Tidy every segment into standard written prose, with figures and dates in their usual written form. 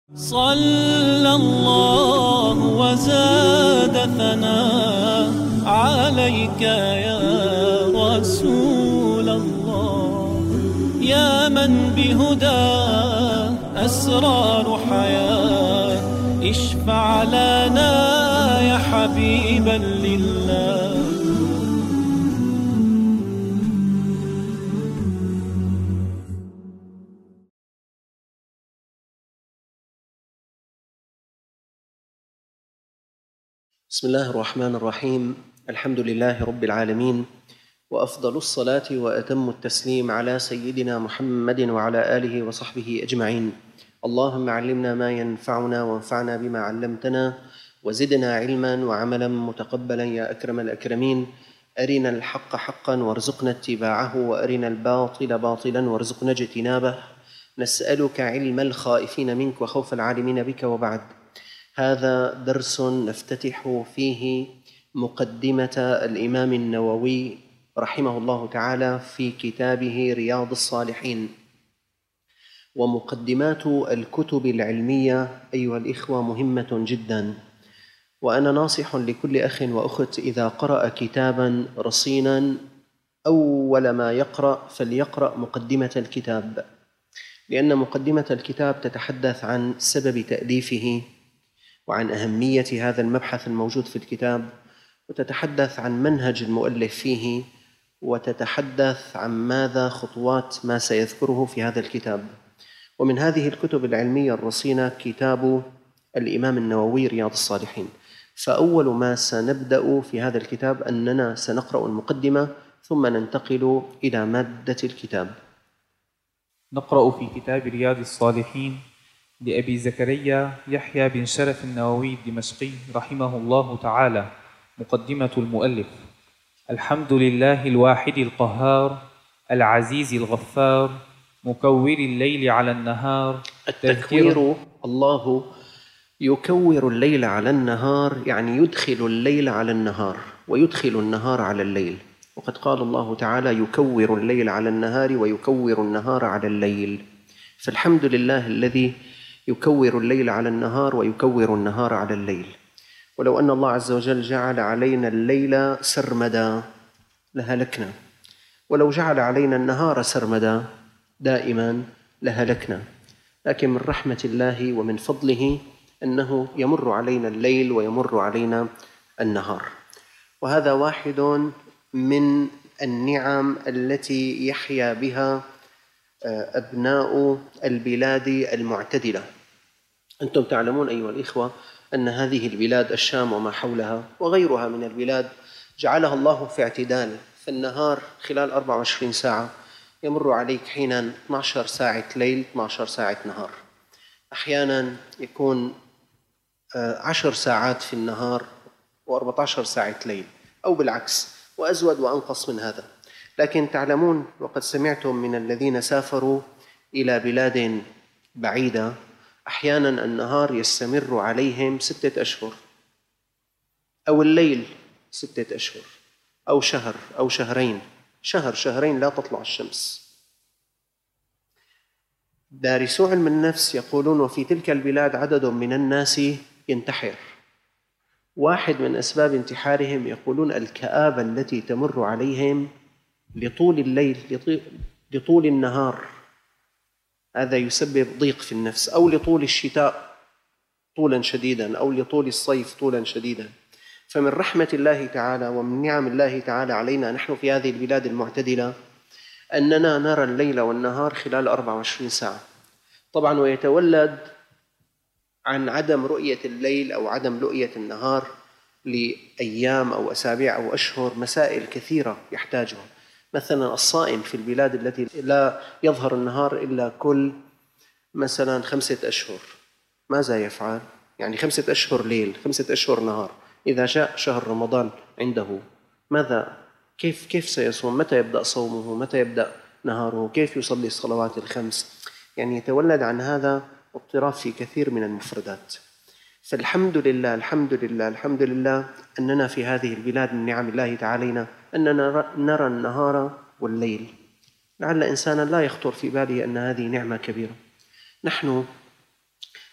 صلى الله وزاد ثناء عليك يا رسول الله، يا من بهدى أسرار حياة، اشفع لنا يا حبيبا لله. بسم الله الرحمن الرحيم. الحمد لله رب العالمين، وأفضل الصلاة وأتم التسليم على سيدنا محمد وعلى آله وصحبه أجمعين. اللهم علمنا ما ينفعنا وانفعنا بما علمتنا، وزدنا علما وعملا متقبلا يا أكرم الأكرمين. أرنا الحق حقا وارزقنا اتباعه، وأرنا الباطل باطلا وارزقنا اجتنابه. نسألك علم الخائفين منك وخوف العالمين بك. وبعد، هذا درس نفتتح فيه مقدمة الإمام النووي رحمه الله تعالى في كتابه رياض الصالحين. ومقدمات الكتب العلمية أيها الإخوة مهمة جدا، وأنا ناصح لكل أخ وأخت إذا قرأ كتابا رصينا أول ما يقرأ فليقرأ مقدمة الكتاب، لأن مقدمة الكتاب تتحدث عن سبب تأليفه وعن أهمية هذا المبحث الموجود في الكتاب، وتتحدث عن منهج المؤلف فيه، وتتحدث عن ماذا خطوات ما سيذكره في هذا الكتاب. ومن هذه الكتب العلمية الرصينة كتاب الإمام النووي رياض الصالحين. فأول ما سنبدأ في هذا الكتاب أننا سنقرأ المقدمة ثم ننتقل إلى مادة الكتاب. نقرأ في كتاب رياض الصالحين لأبي زكريا يحيى بن شرف النووي الدمشقي رحمه الله تعالى. مقدمة المؤلف: الحمد لله الواحد القهار، العزيز الغفار، مكور الليل على النهار. التكوير، الله يكور الليل على النهار، يعني يدخل الليل على النهار ويدخل النهار على الليل. وقد قال الله تعالى: يكور الليل على النهار ويكور النهار على الليل. فالحمد لله الذي يكور الليل على النهار ويكور النهار على الليل. ولو أن الله عز وجل جعل علينا الليل سرمدا لهلكنا، ولو جعل علينا النهار سرمدا دائما لهلكنا. لكن من رحمة الله ومن فضله أنه يمر علينا الليل ويمر علينا النهار، وهذا واحد من النعم التي يحيا بها أبناء البلاد المعتدلة. أنتم تعلمون أيها الإخوة أن هذه البلاد الشام وما حولها وغيرها من البلاد جعلها الله في اعتدال، فالنهار خلال 24 ساعة يمر عليك حينا 12 ساعة ليل 12 ساعة نهار، أحيانا يكون 10 ساعات في النهار و14 ساعة ليل، أو بالعكس وأزود وأنقص من هذا. لكن تعلمون وقد سمعتم من الذين سافروا إلى بلاد بعيدة أحيانا النهار يستمر عليهم 6 أشهر، أو الليل 6 أشهر، أو شهر أو شهرين، شهرين لا تطلع الشمس. دارسو علم النفس يقولون وفي تلك البلاد عدد من الناس ينتحر. واحد من أسباب انتحارهم يقولون الكآبة التي تمر عليهم لطول الليل، لطول النهار، هذا يسبب ضيق في النفس، أو لطول الشتاء طولا شديدا، أو لطول الصيف طولا شديدا. فمن رحمة الله تعالى ومن نعم الله تعالى علينا نحن في هذه البلاد المعتدلة أننا نرى الليل والنهار خلال 24 ساعة. طبعا ويتولد عن عدم رؤية الليل أو عدم رؤية النهار لأيام أو أسابيع أو أشهر مسائل كثيرة يحتاجها. مثلا الصائم في البلاد التي لا يظهر النهار إلا كل مثلا 5 أشهر ماذا يفعل؟ يعني 5 أشهر ليل 5 أشهر نهار. إذا جاء شهر رمضان عنده ماذا؟ كيف سيصوم؟ متى يبدأ صومه؟ متى يبدأ نهاره؟ كيف يصلي الصلوات الخمس؟ يعني يتولد عن هذا اضطراب في كثير من المفردات. فالحمد لله الحمد لله الحمد لله أننا في هذه البلاد من نعم الله تعالى أننا نرى النهار والليل. لعل إنسانا لا يخطر في باله أن هذه نعمة كبيرة. نحن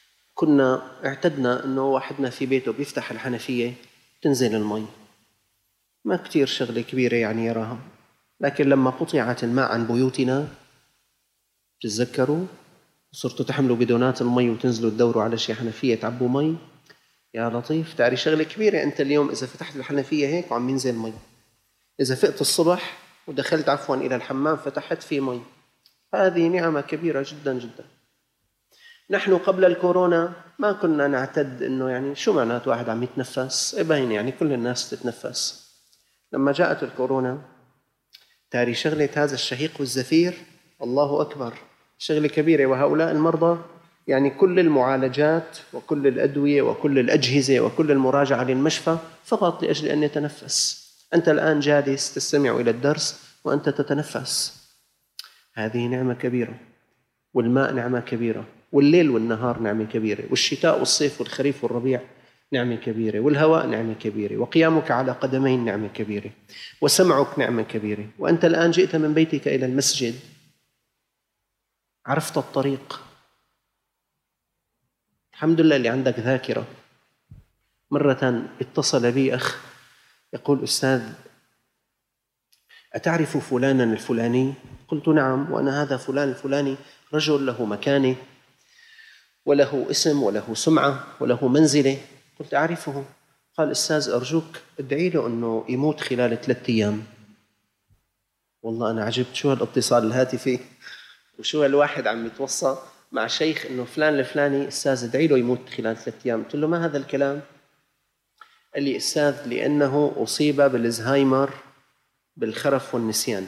كنا اعتدنا أنه واحدنا في بيته بيفتح الحنفية تنزل المي، ما كتير شغلة كبيرة يعني يراها. لكن لما قطعت الماء عن بيوتنا، تتذكروا صرتوا تحملوا بدونات المي وتنزلوا تدوروا على شي حنفية تعبوا مي. يا لطيف، تعرف شغلة كبيرة أنت اليوم إذا فتحت الحنفية هيك وعم ينزل مي، إذا فقت الصبح ودخلت عفوا إلى الحمام فتحت فيه مي، هذه نعمة كبيرة جدا جدا. نحن قبل الكورونا ما كنا نعتد إنه يعني شو معنات واحد عم يتنفس، باين يعني كل الناس تتنفس. لما جاءت الكورونا تاري شغلة هذا الشهيق والزفير، الله أكبر، شغلة كبيرة. وهؤلاء المرضى يعني كل المعالجات وكل الأدوية وكل الأجهزة وكل المراجعة للمشفى فقط لأجل أن يتنفس. أنت الآن جالس تستمع إلى الدرس وأنت تتنفس، هذه نعمة كبيرة. والماء نعمة كبيرة، والليل والنهار نعمة كبيرة، والشتاء والصيف والخريف والربيع نعمة كبيرة، والهواء نعمة كبيرة، وقيامك على قدمين نعمة كبيرة، وسمعك نعمة كبيرة. وأنت الآن جئت من بيتك إلى المسجد، عرفت الطريق، الحمد لله اللي عندك ذاكرة. مرة اتصل بي أخ يقول: أستاذ، أتعرف فلانا الفلاني؟ قلت: نعم، وأنا هذا فلان الفلاني رجل له مكانة وله اسم وله سمعة وله منزلة. قلت: أعرفه. قال: أستاذ أرجوك ادعي له أنه يموت خلال 3 أيام. والله أنا عجبت، شو هالاتصال الهاتفي وشو هالواحد عم يتوصى مع شيخ أنه فلان الفلاني أستاذ ادعي له يموت خلال 3 أيام. قلت له: ما هذا الكلام؟ قال لي: أستاذ لأنه أصيب بالزهايمر، بالخرف والنسيان،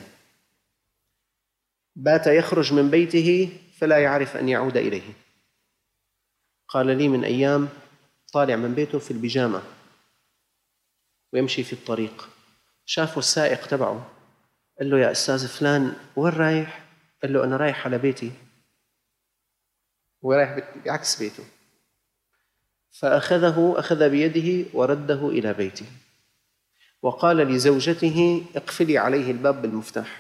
بات يخرج من بيته فلا يعرف أن يعود إليه. قال لي: من أيام طالع من بيته في البيجامة ويمشي في الطريق، شافه السائق تبعه قال له: يا أستاذ فلان وين رايح؟ قال له: أنا رايح على بيتي. ورايح بعكس بيته، أخذ بيده ورده إلى بيته، وقال لزوجته: اقفلي عليه الباب بالمفتاح.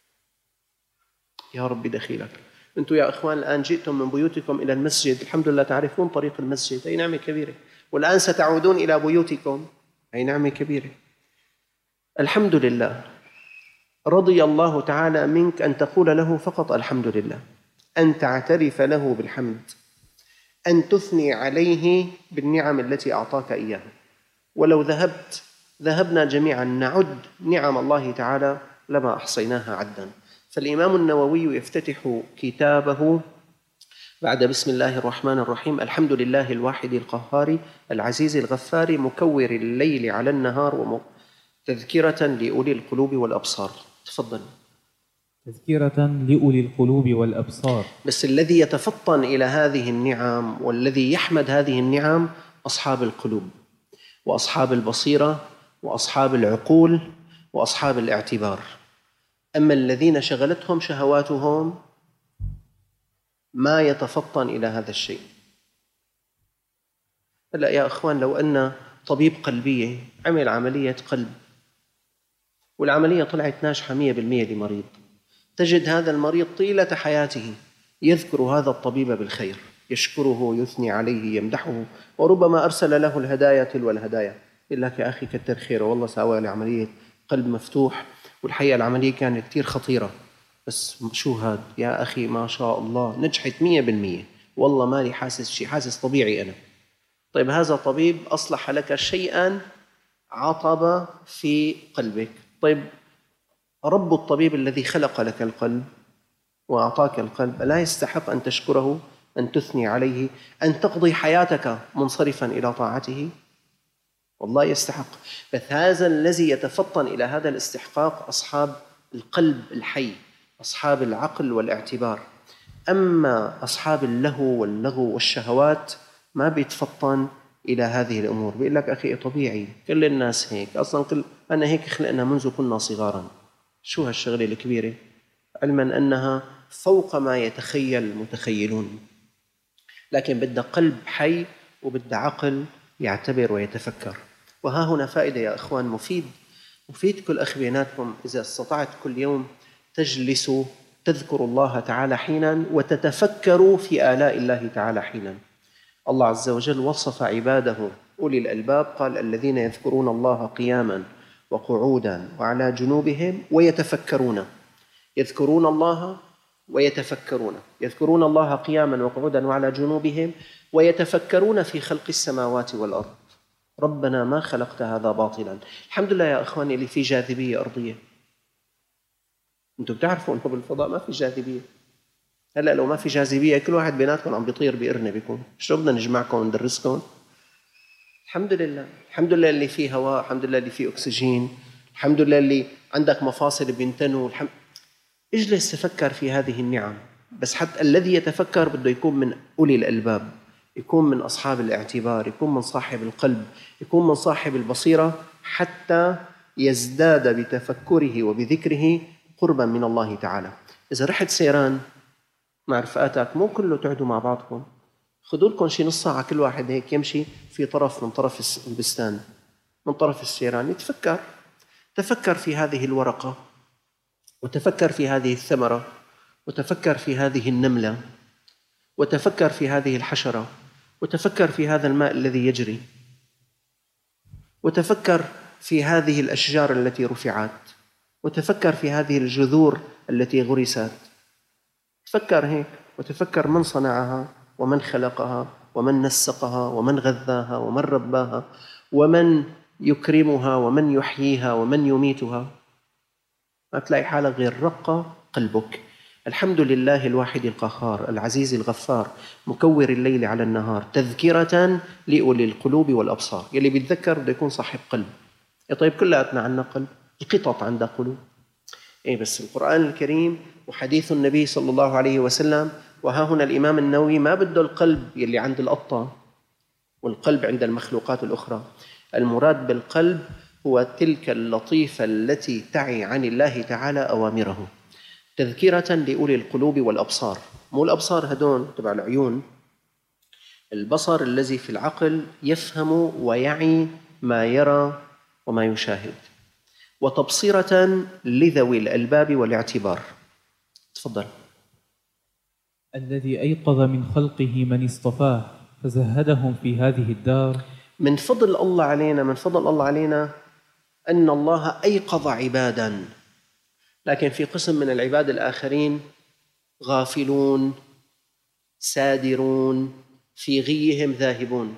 يا ربي دخيلك. أنتم يا أخوان الآن جئتم من بيوتكم إلى المسجد، الحمد لله تعرفون طريق المسجد، أي نعمة كبيرة. والآن ستعودون إلى بيوتكم، أي نعمة كبيرة. الحمد لله. رضي الله تعالى منك أن تقول له فقط الحمد لله، أن تعترف له بالحمد، أن تثني عليه بالنعم التي أعطاك إياها. ولو ذهبنا جميعا نعد نعم الله تعالى لما أحصيناها عدا. فالإمام النووي يفتتح كتابه بعد بسم الله الرحمن الرحيم: الحمد لله الواحد القهار العزيز الغفار مكور الليل على النهار تذكرة لأولي القلوب والأبصار. تفضل. تذكرة لأولي القلوب والأبصار. بس الذي يتفطن إلى هذه النعم والذي يحمد هذه النعم أصحاب القلوب وأصحاب البصيرة وأصحاب العقول وأصحاب الاعتبار. أما الذين شغلتهم شهواتهم ما يتفطن إلى هذا الشيء. هلأ يا أخوان، لو أن طبيب قلبية عمل عملية قلب والعملية طلعت ناجحة 100% لمريض، تجد هذا المريض طيلة حياته يذكر هذا الطبيب بالخير، يشكره، يثني عليه، يمدحه، وربما أرسل له الهدايا تلو الهدايا. يقول لك: يا أخي كتر خيره، والله سوى لي عملية قلب مفتوح والحقيقة العملية كانت كتير خطيرة، بس شو هاد يا أخي ما شاء الله نجحت 100%، والله مالي حاسس شيء، حاسس طبيعي أنا. طيب هذا طبيب أصلح لك شيئا عطب في قلبك. طيب رب الطبيب الذي خلق لك القلب وأعطاك القلب لا يستحق أن تشكره، أن تثني عليه، أن تقضي حياتك منصرفا إلى طاعته؟ والله يستحق. بس هذا الذي يتفطن إلى هذا الاستحقاق أصحاب القلب الحي، أصحاب العقل والاعتبار. أما أصحاب اللهو واللغو والشهوات ما بيتفطن إلى هذه الأمور. بيقول لك: أخي طبيعي، كل الناس هيك، أصلا أنا هيك خلقنا منذ كنا صغارا. شو هالشغلة الكبيرة؟ علما أنها فوق ما يتخيل المتخيلون. لكن بدها قلب حي وبدها عقل يعتبر ويتفكر. وها هنا فائدة يا أخوان، مفيد كل أخ بيناتكم إذا استطعت كل يوم تجلسوا تذكروا الله تعالى حينا وتتفكروا في آلاء الله تعالى حينا. الله عز وجل وصف عباده أولي الألباب، قال الذين يذكرون الله قياما وقعودا وعلى جنوبهم ويتفكرون. يذكرون الله ويتفكرون، يذكرون الله قياما وقعودا وعلى جنوبهم ويتفكرون في خلق السماوات والأرض ربنا ما خلقت هذا باطلا. الحمد لله يا أخواني اللي في جاذبية أرضية. أنتم بتعرفوا أنه بالفضاء ما في جاذبية. هلأ لو ما في جاذبية كل واحد بيناتكم عم بيطير بقرنة بيكون، شو بدنا نجمعكم وندرسكم؟ الحمد لله، الحمد لله اللي فيه هواء، الحمد لله اللي فيه أكسجين، الحمد لله اللي عندك مفاصل بينتنوا. اجلس تفكر في هذه النعم. بس حتى الذي يتفكر بده يكون من أولي الألباب، يكون من أصحاب الاعتبار، يكون من صاحب القلب، يكون من صاحب البصيرة، حتى يزداد بتفكره وبذكره قربا من الله تعالى. إذا رحت سيران مع رفقاتك مو كله تقعدوا مع بعضكم، خذوا لكم شي نص ساعة كل واحد هيك يمشي في طرف من طرف البستان، من طرف السيران، يتفكر. تفكر في هذه الورقة، وتفكر في هذه الثمرة، وتفكر في هذه النملة، وتفكر في هذه الحشرة، وتفكر في هذا الماء الذي يجري، وتفكر في هذه الأشجار التي رفعت، وتفكر في هذه الجذور التي غرست. تفكر هيك، وتفكر من صنعها ومن خلقها ومن نسقها ومن غذاها ومن رباها ومن يكرمها ومن يحييها ومن يميتها. ما تلاقي حالك غير رق قلبك. الحمد لله الواحد القهار العزيز الغفار مكور الليل على النهار تذكرة لأولي القلوب والأبصار. يلي بيتذكر بده يكون صاحب قلب. طيب كلاتنا عندنا قلب، القطط عندها قلوب. بس القرآن الكريم وحديث النبي صلى الله عليه وسلم، وها هنا الإمام النووي ما بده القلب يلي عند القطة والقلب عند المخلوقات الأخرى. المراد بالقلب هو تلك اللطيفة التي تعي عن الله تعالى أوامره، تذكرة لأولي القلوب والأبصار. مو الأبصار هدون تبع العيون، البصر الذي في العقل يفهم ويعي ما يرى وما يشاهد. وتبصرة لذوي الألباب والاعتبار. تفضل. الذي أيقظ من خلقه من اصطفاه فزهدهم في هذه الدار. من فضل الله علينا، من فضل الله علينا أن الله أيقظ عباداً، لكن في قسم من العباد الآخرين غافلون سادرون في غيهم ذاهبون،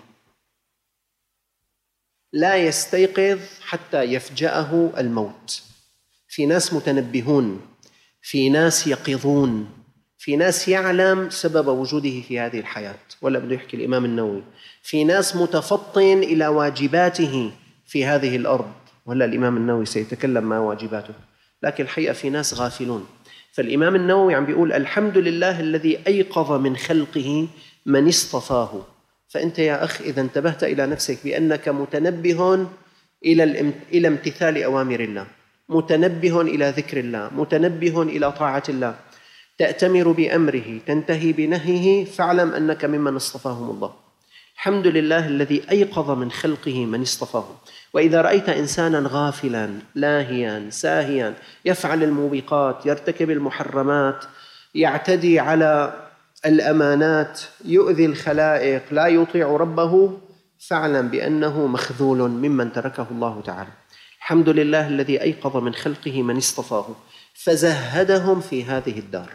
لا يستيقظ حتى يفجأه الموت. في ناس متنبهون، في ناس يقظون، في ناس يعلم سبب وجوده في هذه الحياة، ولا بده يحكي الإمام النووي. في ناس متفطن إلى واجباته في هذه الأرض، ولا الإمام النووي سيتكلم ما واجباته، لكن الحقيقة في ناس غافلون. فالإمام النووي عم بيقول الحمد لله الذي أيقظ من خلقه من اصطفاه. فأنت يا أخ إذا انتبهت إلى نفسك بأنك متنبه إلى امتثال أوامر الله، متنبه إلى ذكر الله، متنبه إلى طاعة الله، تأتمر بأمره تنتهي بنهيه، فاعلم أنك ممن اصطفاهم الله. الحمد لله الذي أيقظ من خلقه من اصطفاه. وإذا رأيت إنسانا غافلا لاهيا ساهيا يفعل الموبقات، يرتكب المحرمات، يعتدي على الأمانات، يؤذي الخلائق، لا يطيع ربه، فاعلم بأنه مخذول ممن تركه الله تعالى. الحمد لله الذي أيقظ من خلقه من اصطفاه فزهدهم في هذه الدار.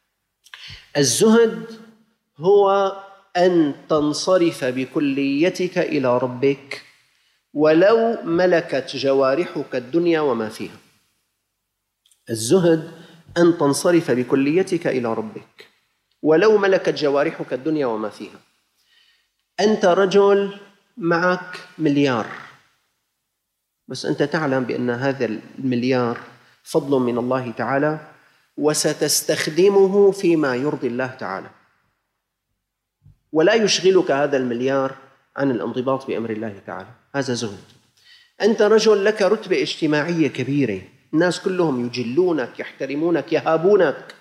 الزهد هو أن تنصرف بكليتك إلى ربك ولو ملكت جوارحك الدنيا وما فيها. الزهد أن تنصرف بكليتك إلى ربك ولو ملكت جوارحك الدنيا وما فيها. أنت رجل معك مليار، بس أنت تعلم بأن هذا المليار فضل من الله تعالى، وستستخدمه فيما يرضي الله تعالى، ولا يشغلك هذا المليار عن الانضباط بأمر الله تعالى. هذا زهد. أنت رجل لك رتبة اجتماعية كبيرة، الناس كلهم يجلونك يحترمونك يهابونك،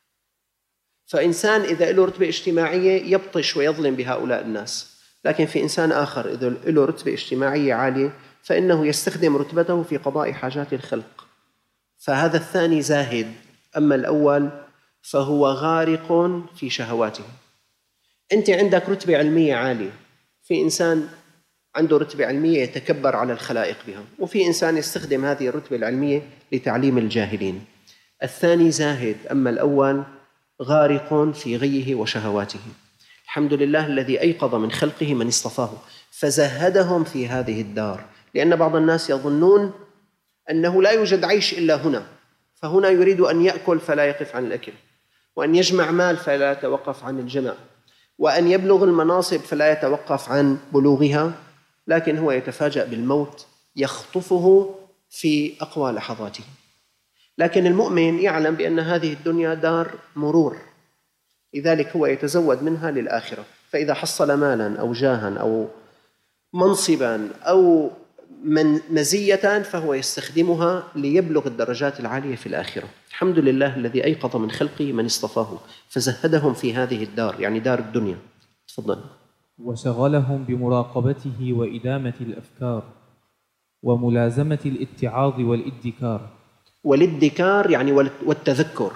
فإنسان إذا له رتبة اجتماعية يبطش ويظلم بهؤلاء الناس. لكن في إنسان آخر إذا له رتبة اجتماعية عالية فإنه يستخدم رتبته في قضاء حاجات الخلق. فهذا الثاني زاهد. أما الأول فهو غارق في شهواته. أنت عندك رتبة علمية عالية، في إنسان عنده رتبة علمية يتكبر على الخلائق بها، وفي إنسان يستخدم هذه الرتبة العلمية لتعليم الجاهلين. الثاني زاهد، أما الأول غارق في غيه وشهواته. الحمد لله الذي أيقظ من خلقه من اصطفاه فزهدهم في هذه الدار، لأن بعض الناس يظنون أنه لا يوجد عيش إلا هنا، فهنا يريد أن يأكل فلا يقف عن الأكل، وأن يجمع مال فلا يتوقف عن الجمع، وأن يبلغ المناصب فلا يتوقف عن بلوغها، لكن هو يتفاجأ بالموت يخطفه في أقوى لحظاته. لكن المؤمن يعلم بأن هذه الدنيا دار مرور، لذلك هو يتزود منها للآخرة. فإذا حصل مالا أو جاها أو منصبا أو مزية فهو يستخدمها ليبلغ الدرجات العالية في الآخرة. الحمد لله الذي أيقظ من خلقه من اصطفاه فزهدهم في هذه الدار، يعني دار الدنيا. تفضل. وشغلهم بمراقبته وإدامة الأفكار وملازمة الاتعاظ والادكار. والادكار يعني والتذكر.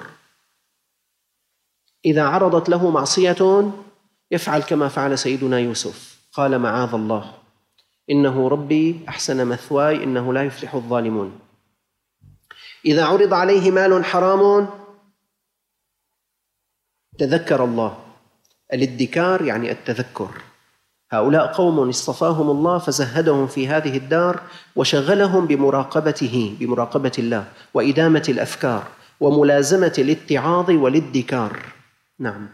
إذا عرضت له معصية يفعل كما فعل سيدنا يوسف، قال معاذ الله إنه ربي أحسن مثواي إنه لا يفلح الظالمون. إذا عرض عليه مال حرام تذكر الله. الادكار يعني التذكر. هؤلاء قوم اصطفاهم الله فزهدهم في هذه الدار وشغلهم بمراقبة الله وإدامة الأفكار وملازمة الاتعاظ والادكار. نعم.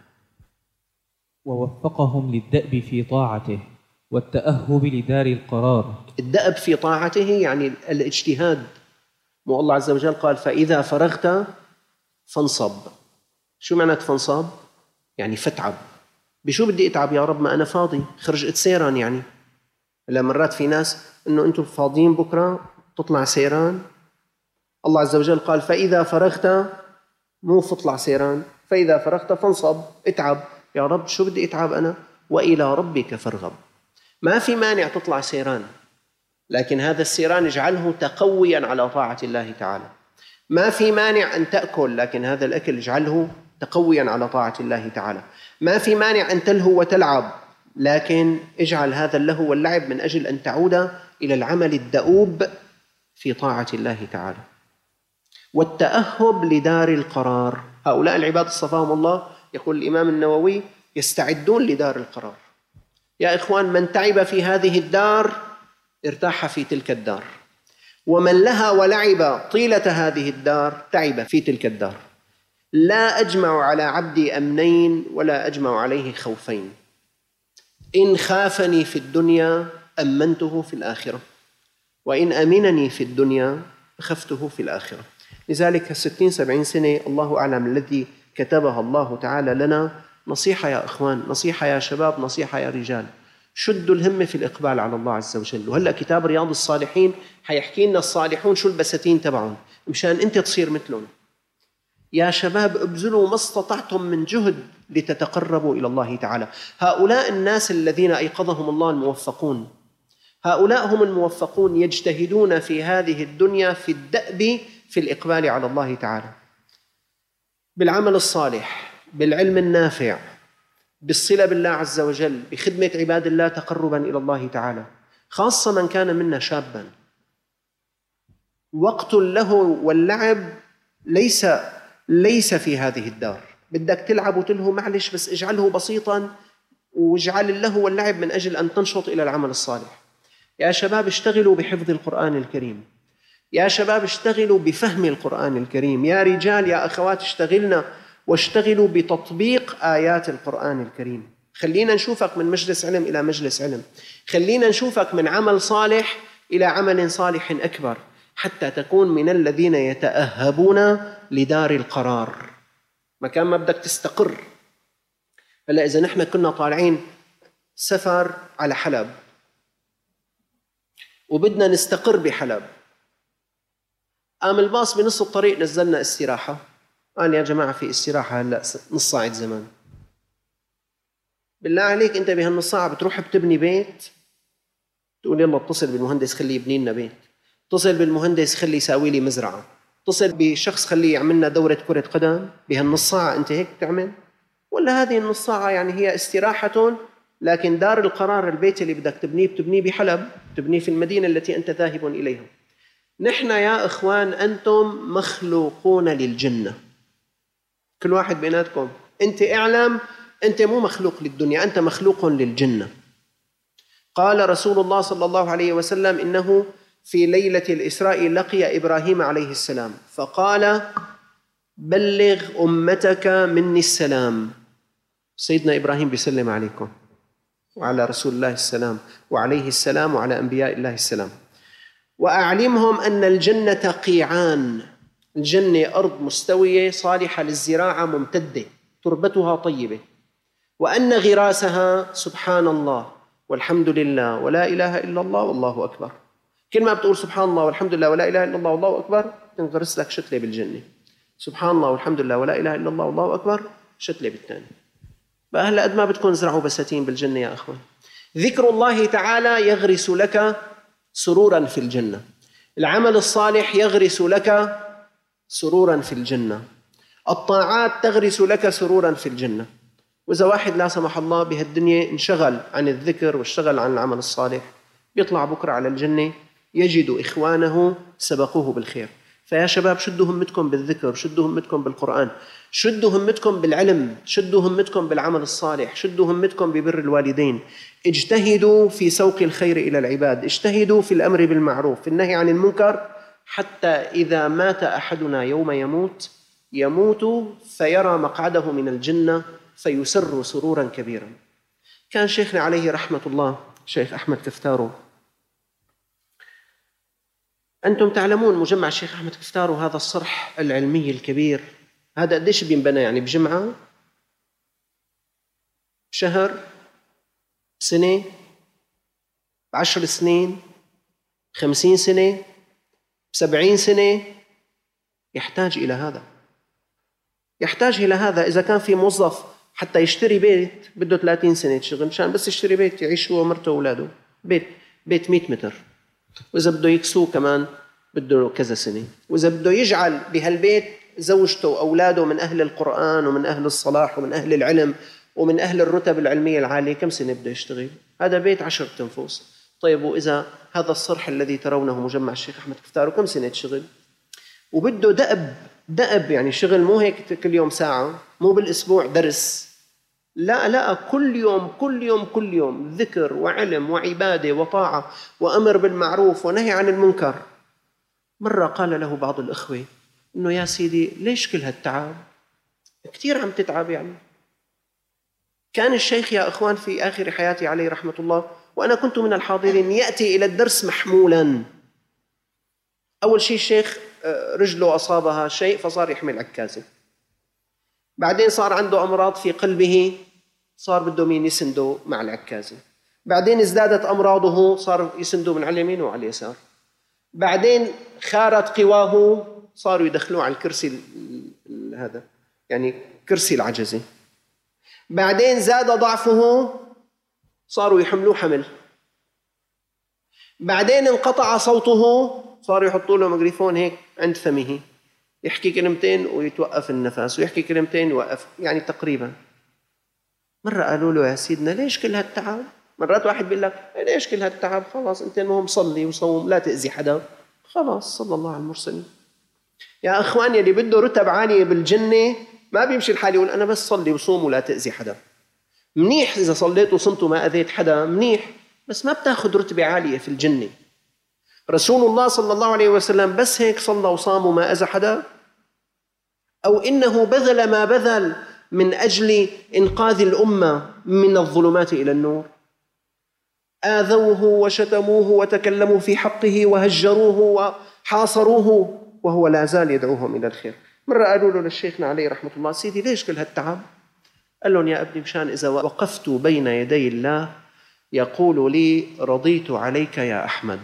ووفقهم للدأب في طاعته والتأهب لدار القرار. الدأب في طاعته يعني الاجتهاد. والله عز وجل قال فإذا فرغت فانصب. شو معنى فانصب؟ يعني فتعب. بشو بدي اتعب يا رب؟ ما أنا فاضي، خرجت سيران. يعني هلا مرات في ناس إنه أنتم فاضيين بكرة تطلع سيران. الله عز وجل قال فإذا فرغت، مو فطلع سيران، فإذا فرغت فانصب، اتعب. يا رب شو بدي اتعب أنا؟ وإلى ربك فارغب. ما في مانع تطلع سيران، لكن هذا السيران اجعله تقويا على طاعة الله تعالى. ما في مانع أن تأكل، لكن هذا الأكل اجعله تقويا على طاعة الله تعالى. ما في مانع أن تلهو وتلعب، لكن اجعل هذا اللهو واللعب من أجل أن تعود إلى العمل الدؤوب في طاعة الله تعالى. والتأهب لدار القرار. هؤلاء العباد اصطفاهم الله، يقول الإمام النووي، يستعدون لدار القرار. يا إخوان، من تعب في هذه الدار ارتاح في تلك الدار، ومن لها ولعب طيلة هذه الدار تعب في تلك الدار. لا أجمع على عبدي أمنين ولا أجمع عليه خوفين. إن خافني في الدنيا أمنته في الآخرة، وإن أمنني في الدنيا خفته في الآخرة. لذلك 60-70 سنة الله أعلم الذي كتبها الله تعالى لنا نصيحة يا إخوان، نصيحة يا شباب، نصيحة يا رجال. شدوا الهمة في الإقبال على الله عز وجل. وهلأ كتاب رياض الصالحين حيحكي لنا الصالحون شو البساتين تبعهم مشان أنت تصير مثلهم. يا شباب ابذلوا ما استطعتم من جهد لتتقربوا إلى الله تعالى. هؤلاء الناس الذين أيقظهم الله الموفقون، هؤلاء هم الموفقون، يجتهدون في هذه الدنيا في الدأب في الإقبال على الله تعالى، بالعمل الصالح، بالعلم النافع، بالصلة بالله عز وجل، بخدمة عباد الله تقربا إلى الله تعالى. خاصة من كان منا شابا، وقت له واللعب ليس في هذه الدار. بدك تلعب وتلهو، معلش، بس اجعله بسيطا، واجعل اللهو واللعب من أجل أن تنشط إلى العمل الصالح. يا شباب اشتغلوا بحفظ القرآن الكريم، يا شباب اشتغلوا بفهم القرآن الكريم، يا رجال يا أخوات اشتغلنا واشتغلوا بتطبيق آيات القرآن الكريم. خلينا نشوفك من مجلس علم إلى مجلس علم، خلينا نشوفك من عمل صالح إلى عمل صالح أكبر، حتى تكون من الذين يتأهبون لدار القرار، مكان ما بدك تستقر. هلا إذا نحن كنا طالعين سفر على حلب وبدنا نستقر بحلب، قام الباص بنص الطريق نزلنا استراحة، قال يا جماعة في استراحة هلأ نص ساعة زمان. بالله عليك أنت بهالنص ساعة بتروح بتبني بيت، تقول يلا اتصل بالمهندس خليه يبني لنا بيت، اتصل بالمهندس خليه يساوي لي مزرعة، اتصل بشخص خليه يعملنا دورة كرة قدم. بهالنص ساعة أنت هيك بتعمل؟ ولا هذه النص ساعة يعني هي استراحة، لكن دار القرار البيت اللي بدك تبنيه بتبنيه بحلب، تبنيه في المدينة التي أنت ذاهب إليها. نحن يا إخوان أنتم مخلوقون للجنة، كل واحد بيناتكم أنت اعلم أنت مو مخلوق للدنيا، أنت مخلوق للجنة. قال رسول الله صلى الله عليه وسلم إنه في ليلة الإسراء لقي إبراهيم عليه السلام فقال بلغ أمتك مني السلام. سيدنا إبراهيم بيسلم عليكم وعلى رسول الله السلام وعليه السلام وعلى أنبياء الله السلام، وأعلمهم أن الجنة قيعان، الجنة أرض مستوية صالحة للزراعة ممتدة تربتها طيبة، وأن غراسها سبحان الله والحمد لله ولا إله إلا الله والله أكبر. كل ما بتقول سبحان الله والحمد لله ولا إله إلا الله والله أكبر تنغرس لك شتلة بالجنة. سبحان الله والحمد لله ولا إله إلا الله والله أكبر شتلة بالثاني. بقى هلا قد ما بدكم زرعوا بساتين بالجنة يا أخوان. ذكر الله تعالى يغرس لك سرورا في الجنة، العمل الصالح يغرس لك سرورا في الجنة، الطاعات تغرس لك سرورا في الجنة. وإذا واحد لا سمح الله بهالدنيا انشغل عن الذكر واشتغل عن العمل الصالح، بيطلع بكرة على الجنة يجد إخوانه سبقوه بالخير. فيا شباب شدوا همتكم بالذكر، شدوا همتكم بالقرآن، شدوا همتكم بالعلم، شدوا همتكم بالعمل الصالح، شدوا همتكم ببر الوالدين، اجتهدوا في سوق الخير إلى العباد، اجتهدوا في الأمر بالمعروف في النهي عن المنكر، حتى إذا مات أحدنا يوم يموت فيرى مقعده من الجنة فيسر سرورا كبيرا. كان شيخنا عليه رحمة الله شيخ أحمد كفتارو، أنتم تعلمون مجمع الشيخ أحمد كفتارو هذا الصرح العلمي الكبير، هذا قديش بينبنى يعني بجمعة، بشهر، بسنة، ب10 سنين، 50 سنة، 70 سنة؟ يحتاج إلى هذا، يحتاج إلى هذا. إذا كان في موظف حتى يشتري بيت بده 30 سنة شغل مشان بس يشتري بيت يعيش هو ومرته وأولاده، بيت 100 متر، وإذا بده يكسوه كمان بده كذا سنة، وإذا بده يجعل بهالبيت زوجته وأولاده من أهل القرآن ومن أهل الصلاح ومن أهل العلم ومن أهل الرتب العلمية العالية، كم سنة بده يشتغل؟ هذا بيت 10 تنفوس. طيب وإذا هذا الصرح الذي ترونه مجمع الشيخ أحمد كفتارو كم سنة شغل؟ وبده دأب يعني شغل، مو هيك كل يوم ساعة، مو بالأسبوع درس، لا كل يوم ذكر وعلم وعبادة وطاعة وأمر بالمعروف ونهي عن المنكر. مرة قال له بعض الأخوة إنه يا سيدي ليش كل هالتعب؟ كثير عم تتعب يعني. كان الشيخ يا أخوان في آخر حياته عليه رحمة الله وأنا كنت من الحاضرين يأتي إلى الدرس محمولا. أول شيء الشيخ رجله أصابها شيء فصار يحمل عكازة، بعدين صار عنده أمراض في قلبه صار بده مين يسنده مع العكازة، بعدين ازدادت أمراضه صار يسنده من على اليمين وعلى اليسار، بعدين خارت قواه صاروا يدخلوه على الكرسي هذا يعني كرسي العجزة، بعدين زاد ضعفه صاروا يحملوه حمل، بعدين انقطع صوته صاروا يحطوا له ميكروفون هيك عند فمه يحكي كلمتين ويتوقف النفس ويحكي كلمتين يوقف، يعني تقريبا. مرة قالوا له يا سيدنا ليش كل هالتعب؟ مرات واحد بيقول لك ليش كل هالتعب؟ خلاص انت المهم صلي وصوم لا تأذي حدا، خلاص صلى الله على المرسلين. يا اخواني اللي بده رتب عالية بالجنة ما بيمشي الحال يقول انا بس صلي وصوم ولا تأذي حدا. منيح اذا صليت وصمت وما اذيت حدا منيح، بس ما بتاخذ رتبة عالية في الجنة. رسول الله صلى الله عليه وسلم بس هيك صلى وصام وما أذى حدا؟ أو إنه بذل ما بذل من أجل إنقاذ الأمة من الظلمات إلى النور؟ آذوه وشتموه وتكلموا في حقه وهجروه وحاصروه وهو لا زال يدعوهم إلى الخير. مرة قالوا له للشيخنا عليه رحمة الله سيدي ليش كل هالتعب؟ قال لهم يا ابني مشان إذا وقفت بين يدي الله يقول لي رضيت عليك يا أحمد.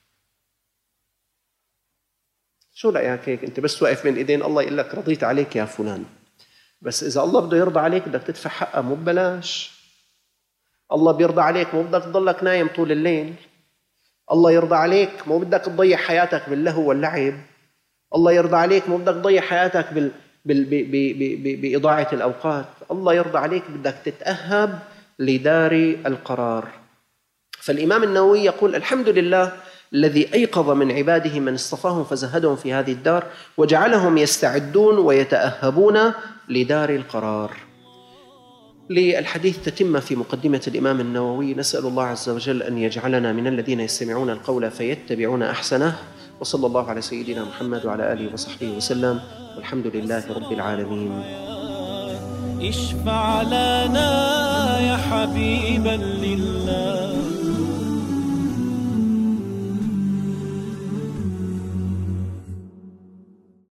شو رأيك هيك أنت بس واقف بين إيدين الله يقول لك رضيت عليك يا فلان، بس إذا الله بده يرضى عليك بدك تدفع حقه مو ببلاش. الله بيرضى عليك مو بدك تضلك نايم طول الليل، الله يرضى عليك مو بدك تضيع حياتك باللهو واللعب، الله يرضى عليك مو بدك تضيع حياتك بإضاعة الأوقات. الله يرضى عليك بدك تتأهب لدار القرار. فالإمام النووي يقول الحمد لله الذي أيقظ من عباده من اصطفاهم فزهدهم في هذه الدار وجعلهم يستعدون ويتأهبون لدار القرار. للحديث تتم في مقدمة الإمام النووي. نسأل الله عز وجل أن يجعلنا من الذين يستمعون القول فيتبعون أحسنه. وصلى الله على سيدنا محمد وعلى آله وصحبه وسلم، والحمد لله رب العالمين. اشفع لنا يا حبيبا لله.